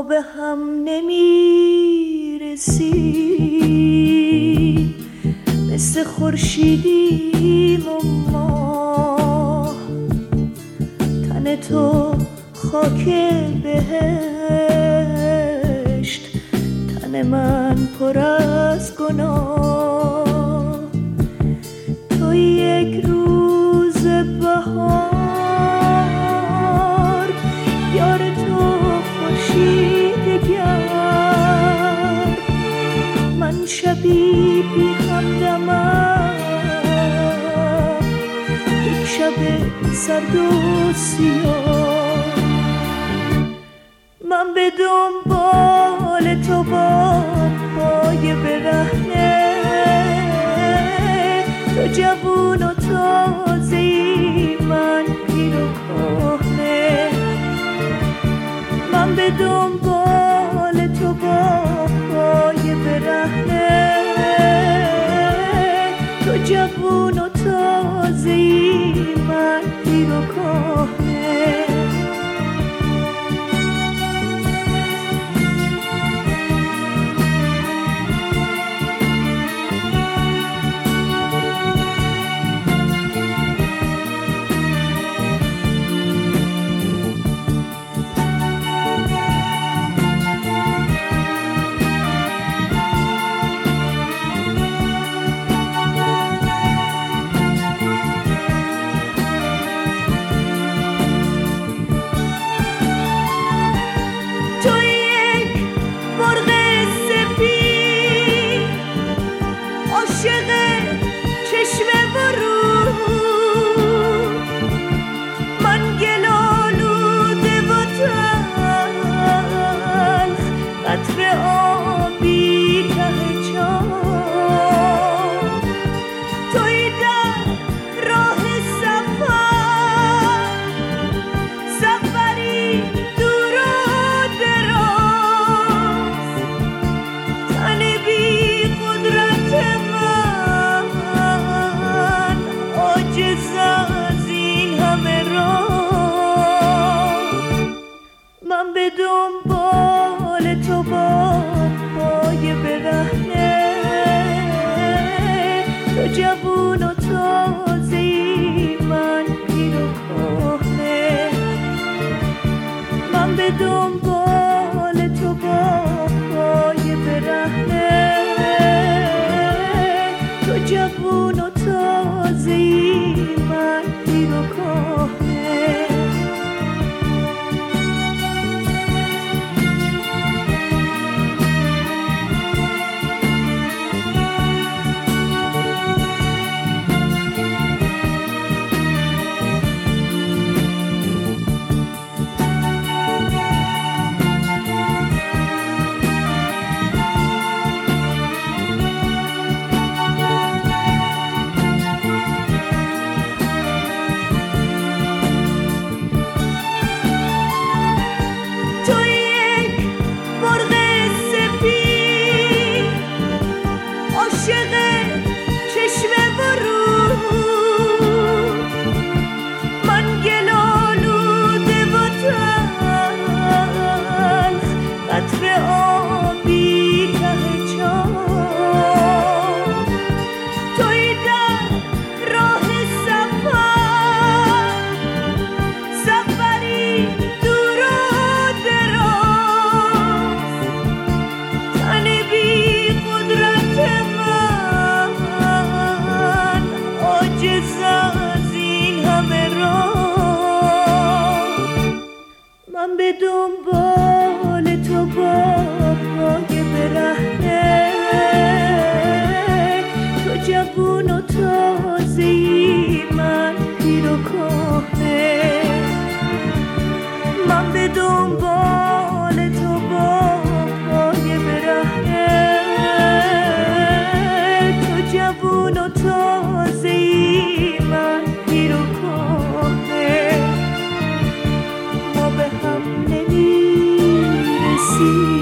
ما به هم نمیرسیم، مثل خورشیدیم و ماه. تن تو خاک بهشت، تن من پر از گناه. تو یک روز بهار، یار تو خورشید گرم، من شبی بی همدمم، یک شب سرد و سیاه. من به دنبال تو با پای برهنه، تو جوون و تازه‌ای، من پیر و کهنه. من به دنبال تو با پای برهنه، تو جوون و تازه‌ای، من پیر و کهنه. من به دنبال تو با پای برهنه، تو جوون و تازه‌ای، من پیر و کهنه. من به دنبال تو با پای برهنه، تو جوون و تازه‌ای، من پیر و کهنه. من به دنبال تو با پای برهنه، تو جوون و تازه‌ای، من پیر و کهنه. من به دنبال تو با پای برهنه، تو جوون و تازه‌ای، من پیر و کهنه. ما به هم نمیرسیم،